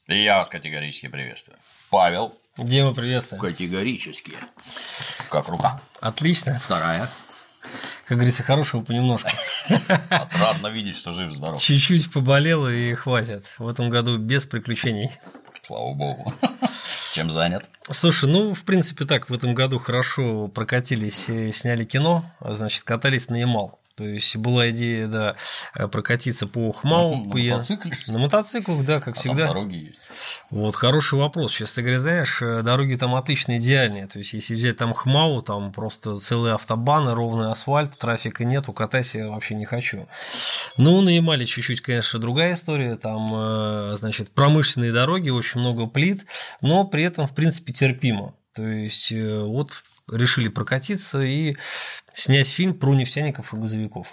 Я вас категорически приветствую. Павел. Дима, приветствую. Категорически. Как рука? Отлично. Вторая. Как говорится, хорошего понемножку. Отрадно видеть, что жив-здоров. Чуть-чуть поболело и хватит. В этом году без приключений. Слава богу. Чем занят? Слушай, в принципе, так, в этом году хорошо прокатились, сняли кино, значит, катались на Ямал. То есть была идея, да, прокатиться по Хмау. На мотоцикле? На мотоциклах, да, как всегда. Там дороги есть. Вот, хороший вопрос. Честно говоря, знаешь, дороги там отлично, идеальные. То есть, если взять там Хмау, там просто целые автобаны, ровный асфальт, трафика нету, катайся я вообще не хочу. На Ямале чуть-чуть, конечно, другая история. Там, значит, промышленные дороги, очень много плит, но при этом, в принципе, терпимо. То есть, вот решили прокатиться и снять фильм про нефтяников и газовиков.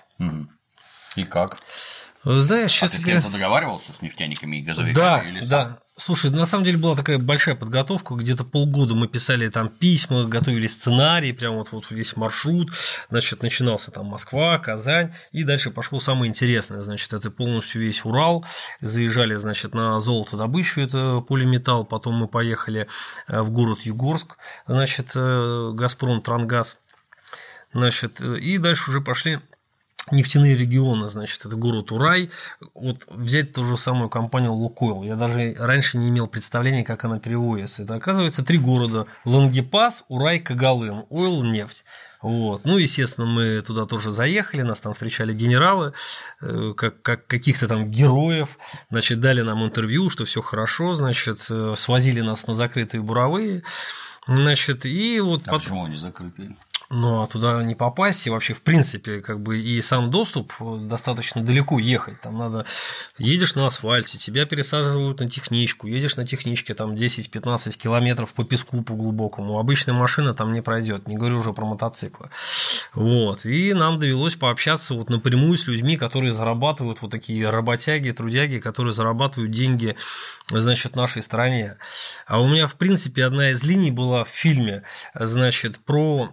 И как? Знаешь, ты с кем-то договаривался, с нефтяниками и газовиками? Да, или сам? да. Слушай, на самом деле была такая большая подготовка, где-то полгода мы писали там письма, готовили сценарий, прям вот весь маршрут, значит, начинался там Москва, Казань, и дальше пошло самое интересное, значит, это полностью весь Урал, заезжали, значит, на золотодобычу, это полиметалл, потом мы поехали в город Югорск, значит, Газпром, Трангаз, значит, и дальше уже пошли нефтяные регионы, значит, это город Урай. Вот взять ту же самую компанию Лукойл. Я даже раньше не имел представления, как она переводится. Это, оказывается, 3 города: Лангепас, Урай, Когалым, Ойл, нефть. Вот. Естественно, мы туда тоже заехали, нас там встречали генералы, как каких-то там героев, значит, дали нам интервью, что все хорошо, значит, свозили нас на закрытые буровые, значит, и вот. Почему они закрытые? А туда не попасть, и вообще, в принципе, как бы и сам доступ достаточно далеко ехать. Там надо, едешь на асфальте, тебя пересаживают на техничку, едешь на техничке там 10-15 километров по песку по глубокому. Обычная машина там не пройдет, не говорю уже про мотоциклы. Вот. И нам довелось пообщаться вот напрямую с людьми, которые зарабатывают, вот такие работяги, трудяги, которые зарабатывают деньги, значит, в нашей стране. А у меня, в принципе, одна из линий была в фильме, значит, про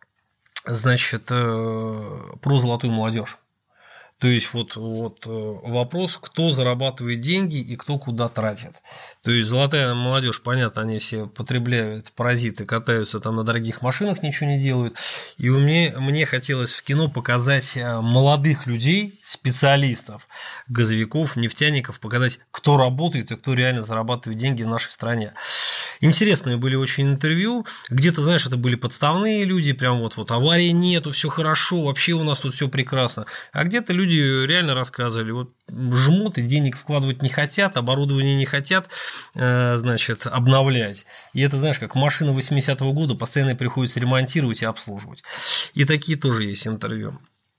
золотую молодежь. То есть вот вопрос, кто зарабатывает деньги и кто куда тратит. То есть золотая молодежь, понятно, они все потребляют, паразиты, катаются там на дорогих машинах, ничего не делают. И мне хотелось в кино показать молодых людей, специалистов, газовиков, нефтяников, показать, кто работает и кто реально зарабатывает деньги в нашей стране. Интересные были очень интервью. Где-то, знаешь, это были подставные люди, прям вот аварии нету, все хорошо, вообще у нас тут все прекрасно. А где-то люди реально рассказывали, вот жмут и денег вкладывать не хотят, оборудование не хотят, значит, обновлять. И это, знаешь, как машина 80-го года, постоянно приходится ремонтировать и обслуживать. И такие тоже есть интервью.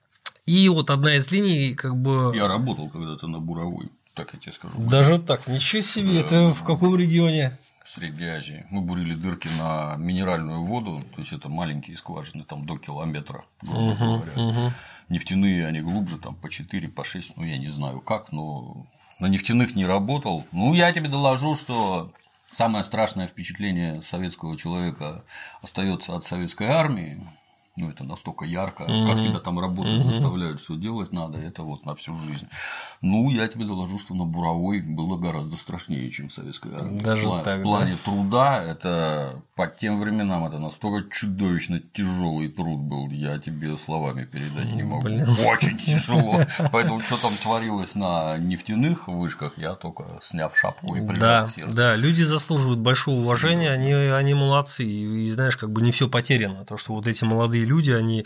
И вот одна из линий, как бы… Я работал когда-то на буровой, так я тебе скажу. Даже так, ничего себе, это в каком регионе? В Средней Азии. Мы бурили дырки на минеральную воду, то есть это маленькие скважины, там до километра, грубо говоря. Нефтяные они глубже, там по 4, по 6, я не знаю как, но на нефтяных не работал. Я тебе доложу, что самое страшное впечатление советского человека остается от советской армии. Это настолько ярко, как тебя там работать заставляют, что делать надо, это вот на всю жизнь. Я тебе доложу, что на буровой было гораздо страшнее, чем в советской армии. Даже в плане труда, это по тем временам это настолько чудовищно тяжелый труд был, я тебе словами передать не могу. Очень тяжело. Поэтому, что там творилось на нефтяных вышках, я только сняв шапку и прижав к сердцу. Да, люди заслуживают большого уважения, они молодцы. И знаешь, как бы не все потеряно. То, что вот эти молодые люди, они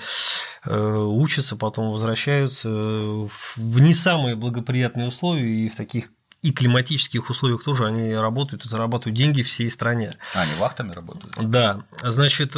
учатся, потом возвращаются в не самые благоприятные условия, и в таких и климатических условиях тоже они работают и зарабатывают деньги всей стране. Они вахтами работают? Да. Значит,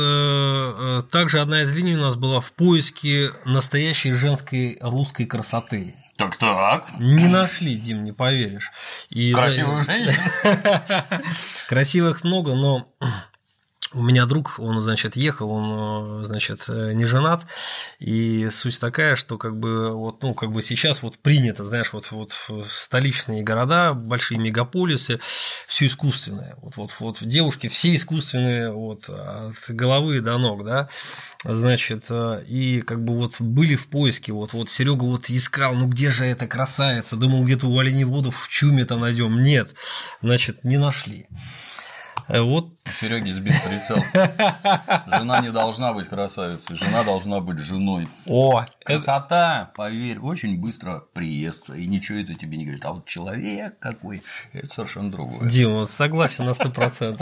также одна из линий у нас была в поиске настоящей женской русской красоты. Так. Не нашли, Дим, не поверишь. Красивых женщин? Красивых много, но У меня друг, он, значит, ехал, он, значит, не женат, и суть такая, что как бы вот, ну, как бы сейчас вот принято, знаешь, вот столичные города, большие мегаполисы, все искусственное, вот девушки все искусственные, вот от головы до ног, да, значит, и как бы вот были в поиске, вот Серега вот искал, ну где же эта красавица, думал, где-то у оленеводов в ЧУМе там найдем, нет, значит, не нашли. Вот. Сереги сбит прицел. Жена не должна быть красавицей, жена должна быть женой. О, красота, поверь, очень быстро приестся, и ничего это тебе не говорит. А вот человек какой, это совершенно другое. Дима, согласен на 100%.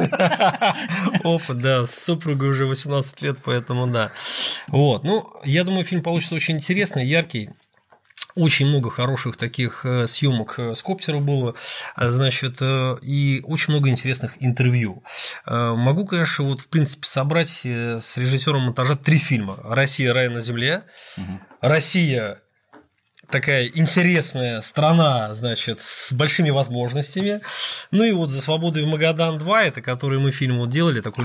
Опыт, да, с супругой уже 18 лет, поэтому да. Вот, ну, я думаю, фильм получится очень интересный, яркий. Очень много хороших таких съемок с коптера было, значит, и очень много интересных интервью. Могу, конечно, вот в принципе собрать с режиссером монтажа 3 фильма: «Россия. Рай на земле», «Россия. Такая интересная страна, значит, с большими возможностями». Ну и вот «За свободу в Магадан 2», это который мы фильм вот делали, такой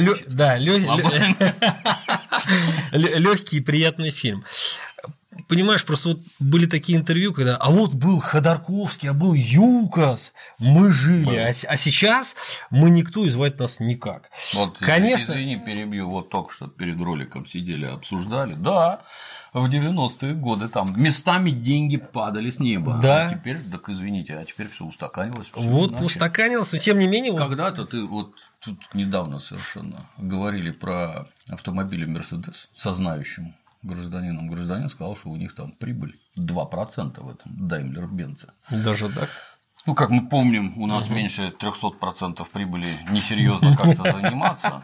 легкий и приятный фильм. Понимаешь, просто вот были такие интервью, когда а вот был Ходорковский, а был Юкос, мы жили, а сейчас мы никто, и звать нас никак. Вот, конечно, извини, перебью, вот только что перед роликом сидели, обсуждали, да, в 90-е годы там местами деньги падали с неба, да. А теперь, так извините, а теперь все устаканилось. Вот иначе. Устаканилось, но тем не менее… Когда-то ты вот тут недавно совершенно говорили про автомобили Мерседес со знающим гражданином. Гражданин сказал, что у них там прибыль 2% в этом Daimler-Benz. Даже так? Ну, как мы помним, у нас меньше 300% прибыли несерьезно как-то заниматься.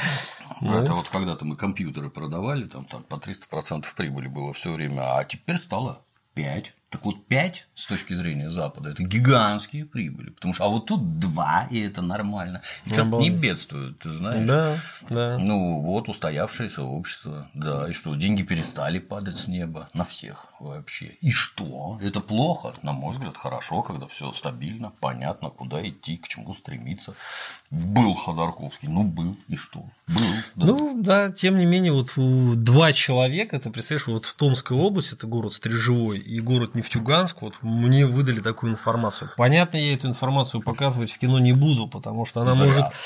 Это вот когда-то мы компьютеры продавали, там по 300% прибыли было все время, а теперь стало 5. Так вот 5 с точки зрения Запада это гигантские прибыли, потому что а вот тут 2, и это нормально. И что-то не бедствуют, ты знаешь. Да, да. Ну вот устоявшееся общество, да, и что деньги перестали падать с неба на всех вообще. И что? Это плохо? На мой взгляд, хорошо, когда все стабильно, понятно, куда идти, к чему стремиться. Был Ходорковский, ну был, и что? Был. Да. Ну да, тем не менее, вот 2 человека, ты представляешь, вот в Томской области, это город Стрежевой, и город Нефтьюганск, вот мне выдали такую информацию. Понятно, я эту информацию показывать в кино не буду, потому что она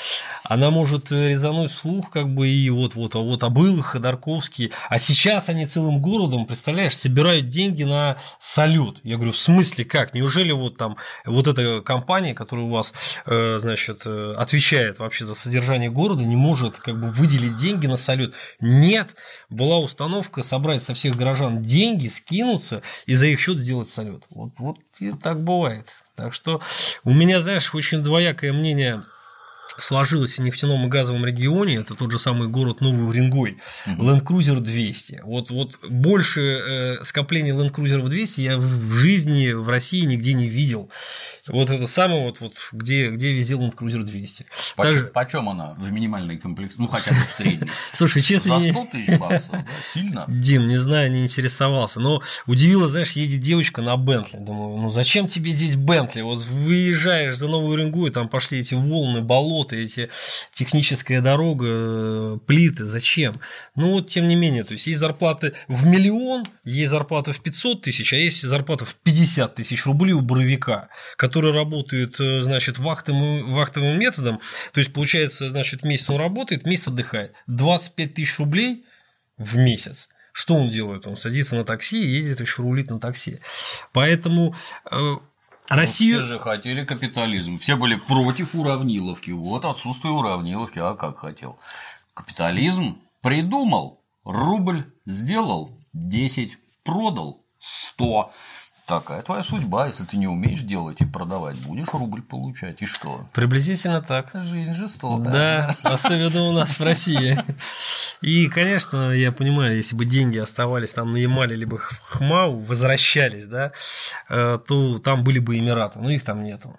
может резануть слух, как бы, и а был Ходорковский, а сейчас они целым городом, представляешь, собирают деньги на салют. Я говорю, в смысле как? Неужели вот там вот эта компания, которая у вас, значит, отвечает вообще за содержание города, не может как бы выделить деньги на салют? Нет, была установка собрать со всех горожан деньги, скинуться и за их счет сделать салют. Вот и так бывает. Так что у меня, знаешь, очень двоякое мнение сложилось в нефтяном и газовом регионе. Это тот же самый город Новый Уренгой, Land Cruiser 200. Вот больше скопления Land Cruiser 200 я в жизни в России нигде не видел. Вот это самое, где везде Land Cruiser 200. Почем она в минимальной комплектации? Ну, хотя бы в средней. Слушай, честно… За 100 тысяч баксов, да? Сильно? Дим, не знаю, не интересовался. Но удивило, знаешь, едет девочка на Бентли. Думаю, ну зачем тебе здесь Бентли? Вот выезжаешь за Новую Уренгой, там пошли эти волны, болота, эти техническая дорога, плиты. Зачем? Ну вот, тем не менее, то есть зарплаты в 1 миллион, есть зарплата в 500 тысяч, а есть зарплата в 50 тысяч рублей у буровика, который работает, значит, вахтовым методом, то есть, получается, значит, месяц он работает, месяц отдыхает. 25 тысяч рублей в месяц. Что он делает? Он садится на такси и едет еще рулить на такси. Поэтому Россию… Все же хотели капитализм, все были против уравниловки. Вот отсутствие уравниловки, а как хотел. Капитализм придумал, рубль сделал, 10 продал, 100. Такая твоя судьба, если ты не умеешь делать и продавать, будешь рубль получать, и что? Приблизительно так. Жизнь жестокая. Да, особенно у нас в России. И, конечно, я понимаю, если бы деньги оставались там на Ямале либо в ХМАУ, возвращались, да, то там были бы Эмираты, но их там нету.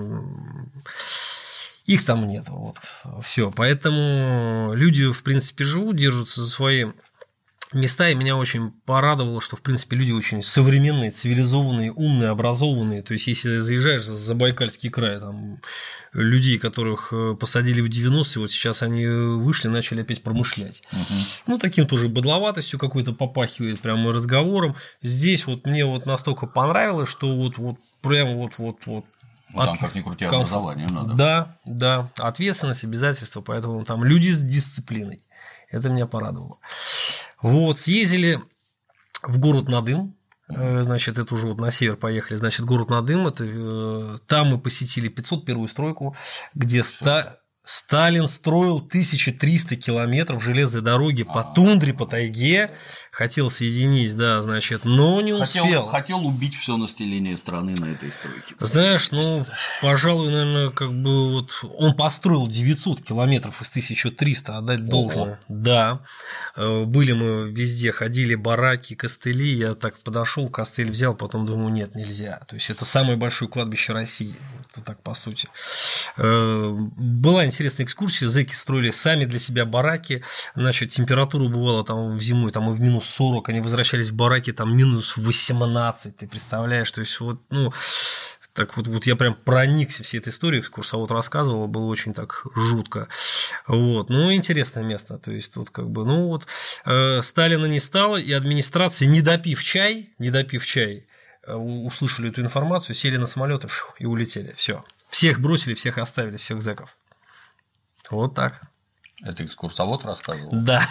Их там нету. Вот. Все. Поэтому люди, в принципе, живут, держатся за свои места, и меня очень порадовало, что, в принципе, люди очень современные, цивилизованные, умные, образованные. То есть, если заезжаешь за Забайкальский край, там людей, которых посадили в 90-е, вот сейчас они вышли, начали опять промышлять. Ну, таким тоже быдловатостью какой-то попахивает, прямо разговором. Здесь вот мне вот настолько понравилось, что вот прям вот. Ну, там, как ни крути, образование надо. Да, ответственность, обязательства, поэтому там люди с дисциплиной. Это меня порадовало. Вот, съездили в город Надым, значит, это уже вот на север поехали, значит, город Надым, это, там мы посетили 501-ю стройку, где Сталин строил 1300 километров железной дороги по тундре, по тайге, хотел соединить, да, значит, но не успел. Хотел убить все население страны на этой стройке. Знаешь, ну, пожалуй, наверное, как бы вот он построил 900 километров из 1300, отдать должное. Да, были мы везде, ходили, бараки, костыли, я так подошел, костыль взял, потом думаю, нет, нельзя. То есть это самое большое кладбище России, это так по сути. Была интересная экскурсия, зэки строили сами для себя бараки, значит, температура бывала там в зиму, там и в минус 40, они возвращались в бараки, там минус 18, ты представляешь, то есть вот, ну, так вот я прям проникся всей этой историей, экскурсовод рассказывал, было очень так жутко, вот, ну, интересное место, то есть тут как бы, ну, вот, Сталина не стало, и администрация, не допив чай, услышали эту информацию, сели на самолеты и улетели, все, всех бросили, всех оставили, всех зэков. Вот так. Это экскурсовод рассказывал? Да.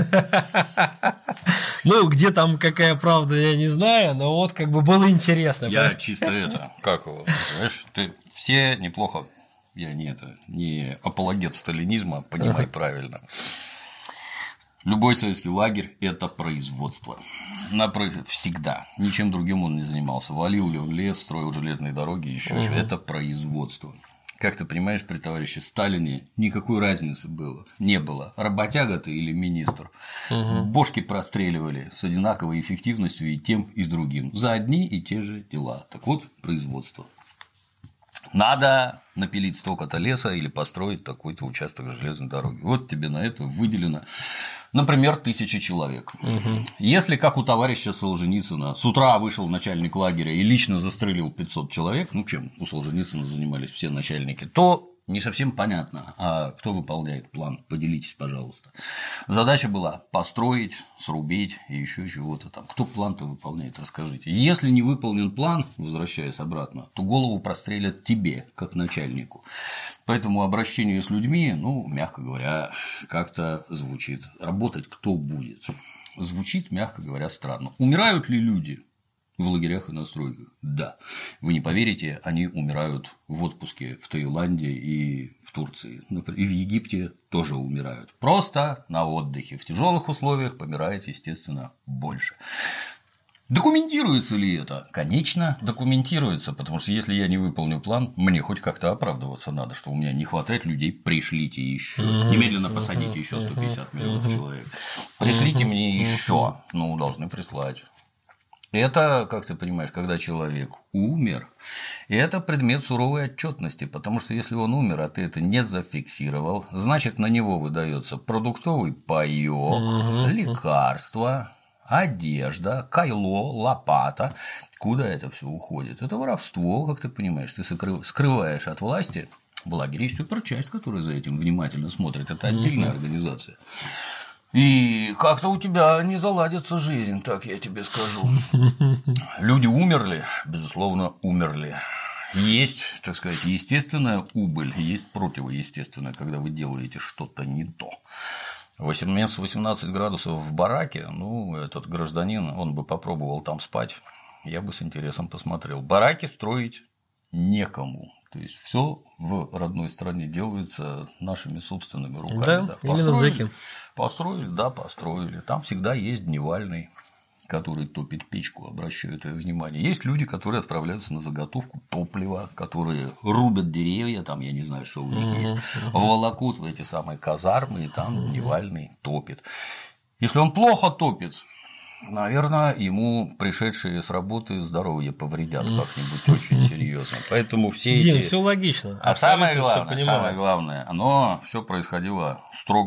Ну, где там какая правда, я не знаю, но вот как бы было интересно. Я чисто как его, знаешь, ты все неплохо, я не апологет сталинизма, понимай правильно. Любой советский лагерь – это производство. Всегда. Ничем другим он не занимался. Валил ли он лес, строил железные дороги, еще что-то. Это производство. Как ты понимаешь, при товарище Сталине никакой разницы не было. Работяга ты или министр. Бошки простреливали с одинаковой эффективностью и тем, и другим. За одни и те же дела. Так вот, производство. Надо напилить столько-то леса или построить такой-то участок железной дороги. Вот тебе на это выделено, например, 1000 человек. Если, как у товарища Солженицына, с утра вышел начальник лагеря и лично застрелил 500 человек, ну, чем у Солженицына занимались все начальники, то не совсем понятно, а кто выполняет план, поделитесь, пожалуйста. Задача была построить, срубить и еще чего-то там. Кто план-то выполняет, расскажите. Если не выполнен план, возвращаясь обратно, то голову прострелят тебе, как начальнику. Поэтому обращение с людьми, ну, мягко говоря, как-то звучит. Работать кто будет? Звучит, мягко говоря, странно. Умирают ли люди в лагерях и на стройках? Да. Вы не поверите, они умирают в отпуске в Таиланде и в Турции. И в Египте тоже умирают. Просто на отдыхе. В тяжелых условиях помирает, естественно, больше. Документируется ли это? Конечно, документируется, потому что если я не выполню план, мне хоть как-то оправдываться надо, что у меня не хватает людей, пришлите еще. Немедленно посадите еще 150 миллионов человек. Пришлите мне еще. Ну, должны прислать. Это, как ты понимаешь, когда человек умер, это предмет суровой отчетности, потому что если он умер, а ты это не зафиксировал, значит, на него выдается продуктовый паёк, лекарства, одежда, кайло, лопата. Куда это все уходит? Это воровство, как ты понимаешь, ты скрываешь от власти. В лагере есть суперчасть, которая за этим внимательно смотрит, это отдельная организация. И как-то у тебя не заладится жизнь, так я тебе скажу. Люди умерли, безусловно, умерли. Есть, так сказать, естественная убыль, есть противоестественная, когда вы делаете что-то не то. 18 градусов в бараке, ну, этот гражданин, он бы попробовал там спать, я бы с интересом посмотрел. Бараки строить некому. То есть все в родной стране делается нашими собственными руками. Да, именно зэки. Построили. Там всегда есть дневальный, который топит печку, обращаю это внимание. Есть люди, которые отправляются на заготовку топлива, которые рубят деревья, там я не знаю, что у них есть, волокут в эти самые казармы, и там дневальный топит. Если он плохо топит, наверное, ему пришедшие с работы здоровье повредят как-нибудь очень серьезно. Поэтому все эти. Все логично. А самое главное, оно все происходило строго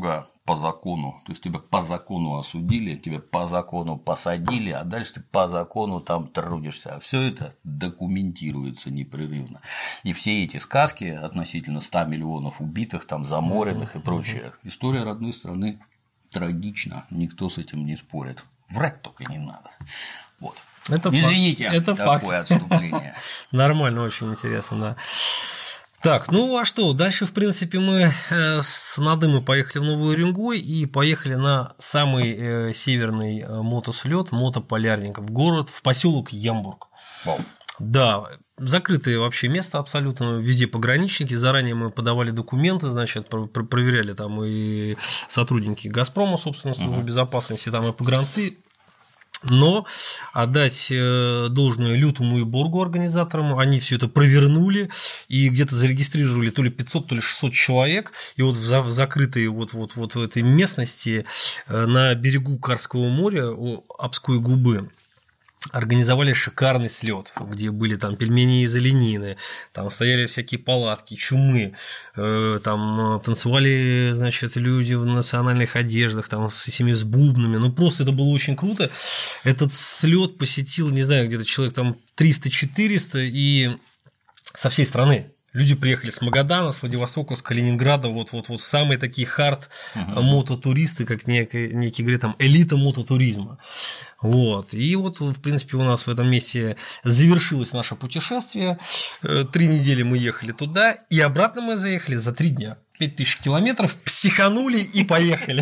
по закону. То есть тебя по закону осудили, тебя по закону посадили, а дальше ты по закону там трудишься. А все это документируется непрерывно. И все эти сказки относительно 100 миллионов убитых, там, заморенных и прочее. История родной страны трагична, никто с этим не спорит. Врать только не надо. Вот. Это извините, это такое факт. отступление. Нормально, очень интересно, да. Так, ну а что, дальше, в принципе, мы с Надымы поехали в Новый Уренгой и поехали на самый северный мотослет, мотополярник в город, в поселок Ямбург. Вау. Да, закрытое вообще место абсолютно, везде пограничники, заранее мы подавали документы, значит, проверяли там и сотрудники «Газпрома», собственно, службы безопасности, там и погранцы. Но отдать должное Лютому и Боргу, организаторам, они все это провернули и где-то зарегистрировали то ли 500, то ли 600 человек. И вот в закрытой вот в этой местности на берегу Карского моря у Обской губы организовали шикарный слет, где были там пельмени из оленины, там стояли всякие палатки, чумы, там танцевали, значит, люди в национальных одеждах, там с этими с бубнами, ну просто это было очень круто. Этот слет посетил, не знаю, где-то человек там 300-400 и со всей страны. Люди приехали с Магадана, с Владивостока, с Калининграда, вот самые такие хард мототуристы, как некий говорит, там элита мототуризма. Вот. И вот, в принципе, у нас в этом месте завершилось наше путешествие. 3 недели мы ехали туда, и обратно мы заехали за 3 дня. 5000 километров, психанули и поехали.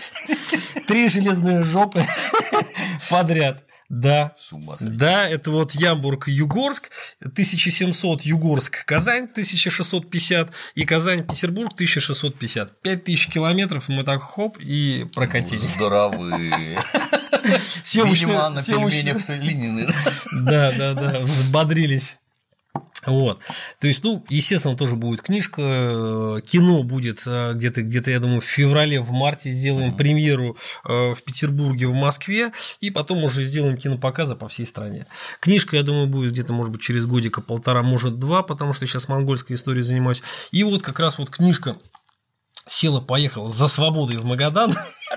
3 железные жопы подряд. Да, да, это вот Ямбург-Югорск, 1700 Югорск-Казань, 1650 и Казань-Петербург, 1650. 5000 километров мы так хоп и прокатились. Здоровые. Видимо, на пельменях с олениной. Да, взбодрились. Вот. То есть, ну, естественно, тоже будет книжка, кино будет где-то, я думаю, в феврале, в марте сделаем премьеру в Петербурге, в Москве, и потом уже сделаем кинопоказы по всей стране. Книжка, я думаю, будет где-то, может быть, через годика, 1,5, может, 2, потому что сейчас монгольской историей занимаюсь. И вот как раз вот книжка «Села-поехала за свободой в Магадан».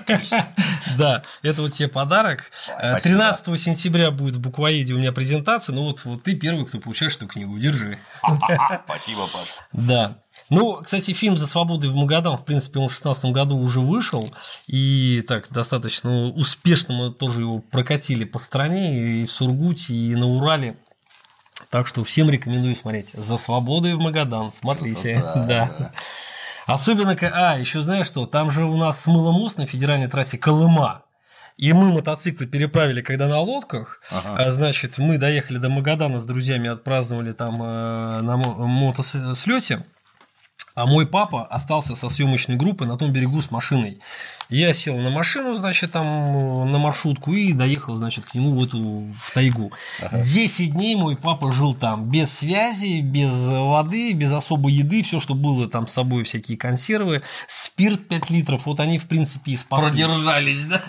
Да, это вот тебе подарок. 13 сентября будет в Буквоеде у меня презентация. Ну вот ты первый, кто получаешь эту книгу. Держи. Спасибо, Паш. Да. Ну, кстати, фильм «За свободой в Магадан», в принципе, он в 2016 году уже вышел. И так достаточно успешно мы тоже его прокатили по стране, и в Сургуте, и на Урале. Так что всем рекомендую смотреть «За свободой в Магадан». Смотрите. Да. Особенно, еще знаешь что, там же у нас смыло мост на федеральной трассе Колыма, и мы мотоциклы переправили, когда на лодках, значит, мы доехали до Магадана с друзьями, отпраздновали там на мотослете, а мой папа остался со съемочной группой на том берегу с машиной. Я сел на машину, значит, там на маршрутку и доехал, значит, к нему в тайгу. 10 дней мой папа жил там без связи, без воды, без особой еды, все, что было там с собой, всякие консервы, спирт 5 литров, вот они, в принципе, и спасли. Продержались, да?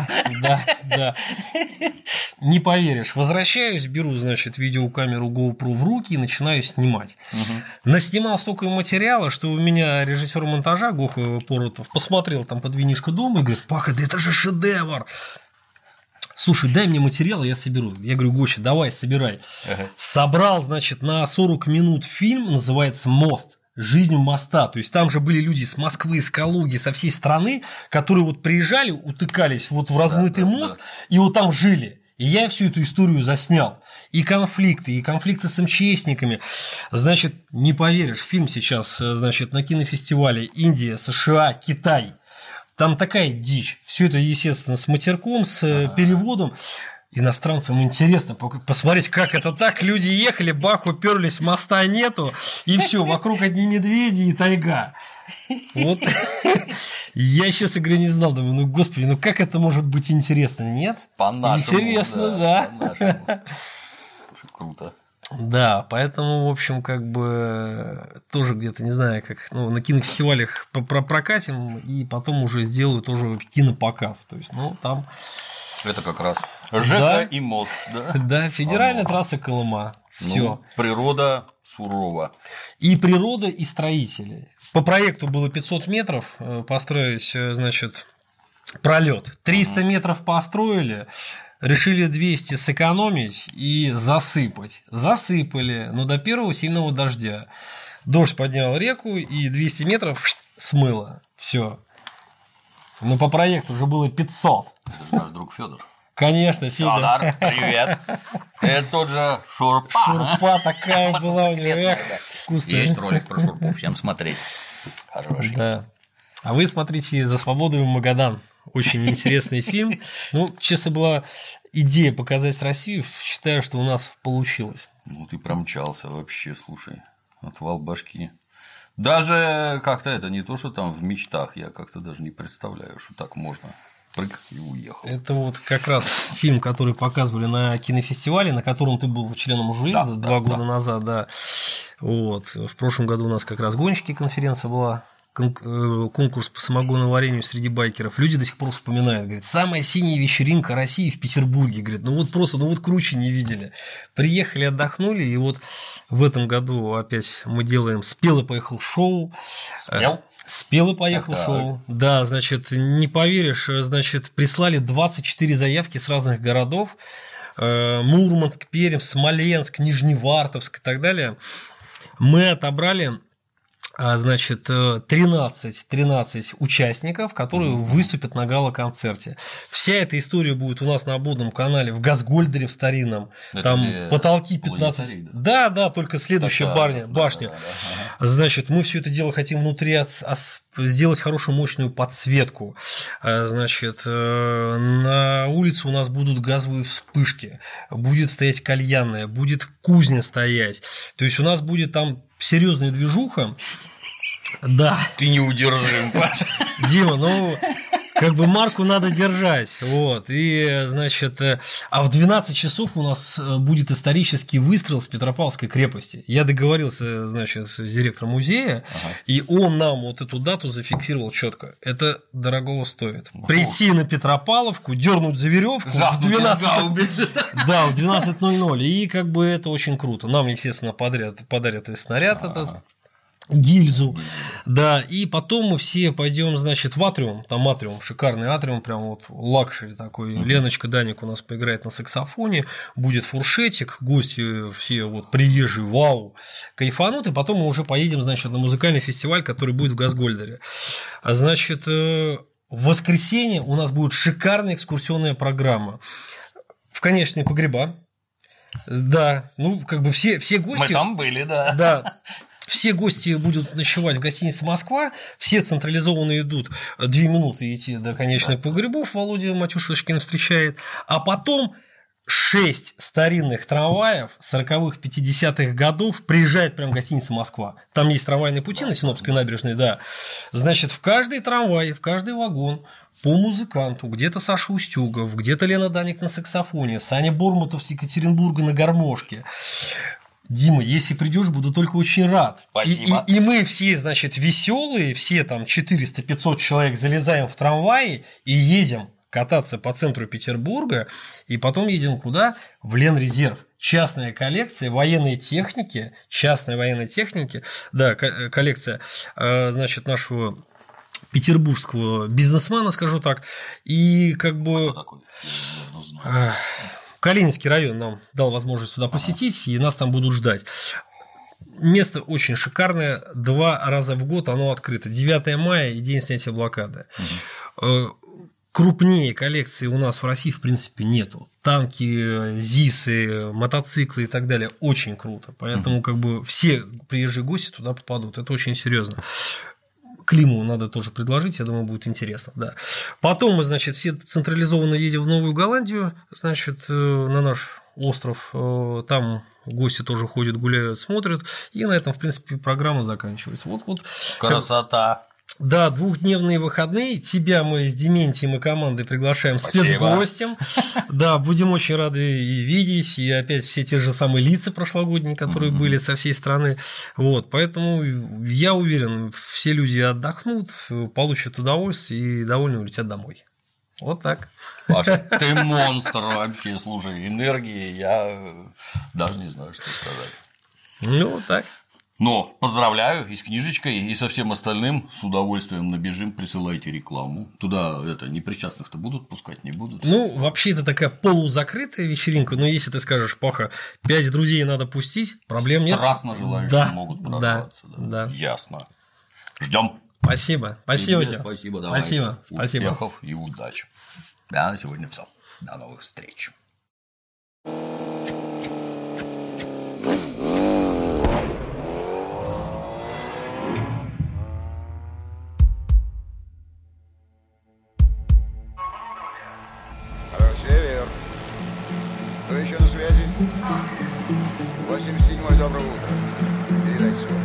Да. Не поверишь, возвращаюсь, беру, значит, видеокамеру GoPro в руки и начинаю снимать. Наснимал столько материала, что у меня режиссер монтажа Гоха Поротов посмотрел там под винишко дома и говорит: Паха, да это же шедевр. Слушай, дай мне материал, я соберу. Я говорю: Гоща, давай, собирай. Собрал, значит, на 40 минут фильм, называется «Мост. Жизнь у моста». То есть там же были люди с Москвы, с Калуги, со всей страны, которые вот приезжали, утыкались вот в размытый мост, и вот там жили. И я всю эту историю заснял. И конфликты с МЧСниками. Значит, не поверишь, фильм сейчас, значит, на кинофестивале Индия, США, Китай. Там такая дичь. Все это, естественно, с матерком, с переводом. Иностранцам интересно посмотреть, как это так. Люди ехали, бах, уперлись, моста нету, и все, вокруг одни медведи и тайга. Вот. Я сейчас, игры не знал, думаю, ну господи, ну как это может быть интересно, нет? По-нашему. Интересно, да. По-нашему. Круто. Да, поэтому, в общем, как бы тоже где-то, не знаю, как на кинофестивалях прокатим, и потом уже сделаю тоже кинопоказ. То есть, там. Это как раз ЖЭКа и мост, да? Да, федеральная трасса Колыма. Все. Ну, природа сурова. И природа, и строители. По проекту было 500 метров построить, значит, пролет. 300 метров построили, решили 200 сэкономить и засыпать. Засыпали, но до первого сильного дождя. Дождь поднял реку, и 200 метров смыло. Все. Но по проекту уже было 500. Это же наш друг Федор. Конечно, Федор. Федор, привет. Это тот же Шурпа. Шурпа такая была у него. Вкусная. Есть ролик про Шурпу, всем смотреть. Хороший. Да. А вы смотрите «За свободу и Магадан». Очень интересный фильм. Ну, честно, была идея показать Россию. Считаю, что у нас получилось. Ну, ты промчался вообще, слушай. Отвал башки. Даже как-то это не то, что там в мечтах. Я как-то даже не представляю, что так можно. Прыг и уехал. Это вот как раз фильм, который показывали на кинофестивале, на котором ты был членом жюри 2 года назад, да. Вот. В прошлом году у нас как раз гонщики конференция была. Конкурс по самогоноварению среди байкеров. Люди до сих пор вспоминают, говорят, самая синяя вечеринка России в Петербурге. Говорят, ну вот просто, ну вот круче не видели. Приехали, отдохнули, и вот в этом году опять мы делаем «Спел и поехал» шоу. Спел и поехал шоу. Да, значит, не поверишь, значит, прислали 24 заявки с разных городов. Мурманск, Пермь, Смоленск, Нижневартовск и так далее. Мы отобрали, значит, 13 участников, которые выступят на гала-концерте. Вся эта история будет у нас на ободном канале в Газгольдере в старинном. Это там потолки 15. Да, только следующая башня. Да. Значит, мы все это дело хотим внутри сделать хорошую мощную подсветку. Значит, на улице у нас будут газовые вспышки, будет стоять кальянная, будет кузня стоять. То есть у нас будет там серьезная движуха. Да. Ты неудержим, Паша. Дима, ну, как бы марку надо держать. Вот. И, значит, а в 12 часов у нас будет исторический выстрел с Петропавловской крепости. Я договорился, значит, с директором музея, и он нам вот эту дату зафиксировал четко. Это дорогого стоит. Прийти на Петропавловку, дернуть за веревку в 12. Да, в 12:00. И как бы это очень круто. Нам, естественно, подарят и снаряд этот. Гильзу, да, и потом мы все пойдем, значит, в атриум, там атриум, шикарный атриум, прям вот лакшери такой, Леночка Даник у нас поиграет на саксофоне, будет фуршетик, гости все вот приезжие, вау, кайфанут, и потом мы уже поедем, значит, на музыкальный фестиваль, который будет в Газгольдере. Значит, в воскресенье у нас будет шикарная экскурсионная программа, в конечные погреба, да, ну, как бы все гости… Мы там были, да. Да. Все гости будут ночевать в гостинице «Москва», все централизованно идут 2 минуты идти до конечных погребов, Володя Матюшечкин встречает, а потом 6 старинных трамваев 40-х, 50-х годов приезжает прямо в гостиницу «Москва». Там есть трамвайные пути на Синопской набережной, да. Значит, в каждый трамвай, в каждый вагон по музыканту, где-то Саша Устюгов, где-то Лена Даник на саксофоне, Саня Бормутов с Екатеринбурга на гармошке. Дима, если придешь, буду только очень рад. Спасибо. И мы все, значит, веселые, все там 400-500 человек залезаем в трамваи и едем кататься по центру Петербурга, и потом едем куда? В Ленрезерв. Частная коллекция военной техники, да, коллекция, значит, нашего петербургского бизнесмена, скажу так, и как бы… Кто такой? Я не знаю. Калининский район нам дал возможность сюда посетить, и нас там будут ждать. Место очень шикарное, 2 раза в год оно открыто. 9 мая и день снятия блокады. Крупнее коллекции у нас в России, в принципе, нету. Танки, ЗИСы, мотоциклы и так далее очень круто. Поэтому как бы все приезжие гости туда попадут. Это очень серьезно. Климу надо тоже предложить, я думаю, будет интересно, да. Потом мы, значит, все централизованно едем в Новую Голландию, значит, на наш остров, там гости тоже ходят, гуляют, смотрят, и на этом, в принципе, программа заканчивается. Вот. Красота. Да, 2-дневные выходные. Тебя мы с Дементием и командой приглашаем спецгостем. Да, будем очень рады и видеть, и опять все те же самые лица прошлогодние, которые были со всей страны. Вот, поэтому я уверен, все люди отдохнут, получат удовольствие и довольно улетят домой. Вот так. Паша, ты монстр вообще, слушай, энергии, я даже не знаю, что сказать. Ну, вот так. Но поздравляю и с книжечкой, и со всем остальным. С удовольствием набежим, присылайте рекламу. Туда непричастных-то будут пускать, не будут? Ну, вообще, это такая полузакрытая вечеринка, но если ты скажешь, Паха, 5 друзей надо пустить, проблем нет. Страстно желающие могут прорваться. Да. Ясно. Ждем. Спасибо. Спасибо тебе. Спасибо, давай. Спасибо. Успехов и удачи. Да, на сегодня все. До новых встреч. Север. Кто еще на связи? 87-й, доброе утро. Передайте слово.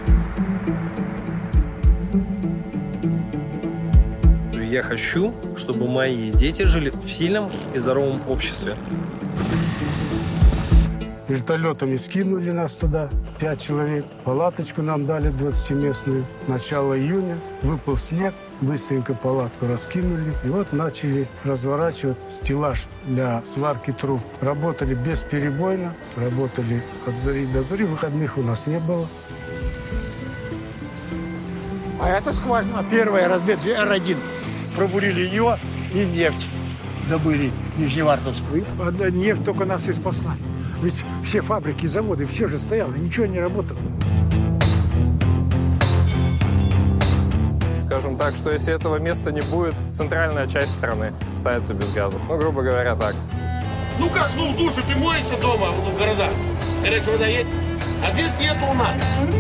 Я хочу, чтобы мои дети жили в сильном и здоровом обществе. Вертолетами скинули нас туда, 5 человек. Палаточку нам дали 20-местную. Начало июня, выпал снег, быстренько палатку раскинули. И вот начали разворачивать стеллаж для сварки труб. Работали бесперебойно, работали от зари до зари. Выходных у нас не было. А это скважина первая разведки Р-1. Пробурили ее и нефть добыли Нижневартовскую. Одна нефть только нас и спасла. Ведь все фабрики, заводы, все же стояло, ничего не работало. Скажем так, что если этого места не будет, центральная часть страны останется без газа. Ну, грубо говоря, так. Ну как, в душе ты моешься дома, в городах. Горячая вода есть, а здесь нет луна.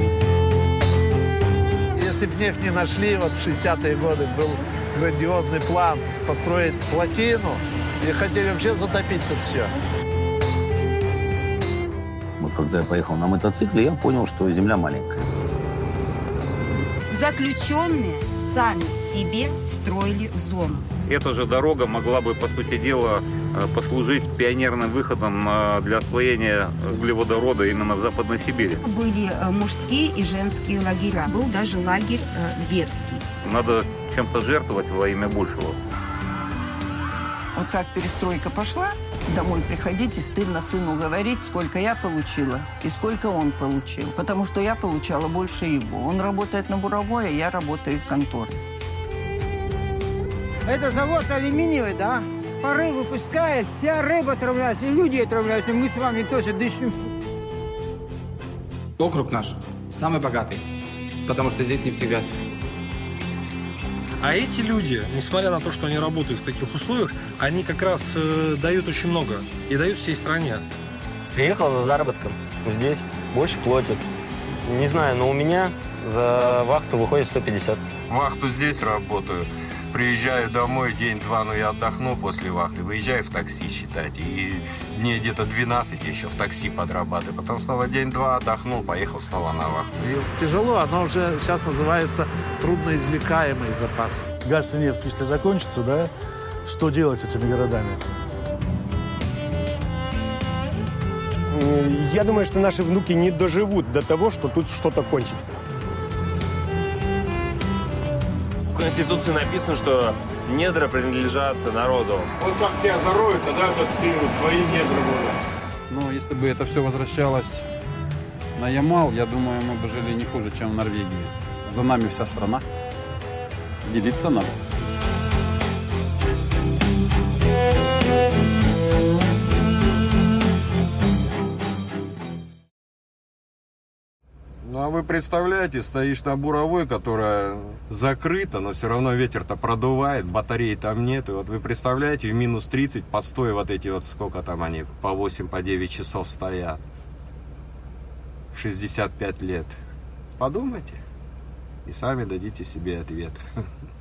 Если бы нефть не нашли, вот в 60-е годы был грандиозный план построить плотину и хотели вообще затопить тут все. Когда я поехал на мотоцикле, я понял, что земля маленькая. Заключенные сами себе строили зону. Эта же дорога могла бы, по сути дела, послужить пионерным выходом для освоения углеводорода именно в Западной Сибири. Были мужские и женские лагеря. Был даже лагерь детский. Надо чем-то жертвовать во имя большего. Вот так перестройка пошла. Домой приходить и стыдно сыну говорить, сколько я получила и сколько он получил. Потому что я получала больше его. Он работает на буровой, а я работаю в конторе. Это завод алюминиевый, да? Пары выпускает, вся рыба отравляется, и люди отравляются, мы с вами тоже дышим. Округ наш самый богатый, потому что здесь нефтегаз. А эти люди, несмотря на то, что они работают в таких условиях, они как раз дают очень много и дают всей стране. Приехал за заработком. Здесь больше платят. Не знаю, но у меня за вахту выходит 150. Вахту здесь работаю. Приезжаю домой, день-два, но я отдохну после вахты. Выезжаю в такси, считайте. И дней где-то 12 я еще в такси подрабатываю. Потом снова день-два отдохнул, поехал снова на вахту. И тяжело, оно уже сейчас называется трудноизвлекаемый запас. Газ и нефть, если закончится, да, что делать с этими городами? Я думаю, что наши внуки не доживут до того, что тут что-то кончится. В Конституции написано, что недра принадлежат народу. Вот как тебя зароют, тогда твои недра будут. Но если бы это все возвращалось на Ямал, я думаю, мы бы жили не хуже, чем в Норвегии. За нами вся страна. Делиться надо. Ну а вы представляете, стоишь на буровой, которая закрыта, но все равно ветер-то продувает, батареи там нет. И вот вы представляете, в минус 30 постой вот эти вот, сколько там они, по 8, по 9 часов стоят. В 65 лет. Подумайте и сами дадите себе ответ.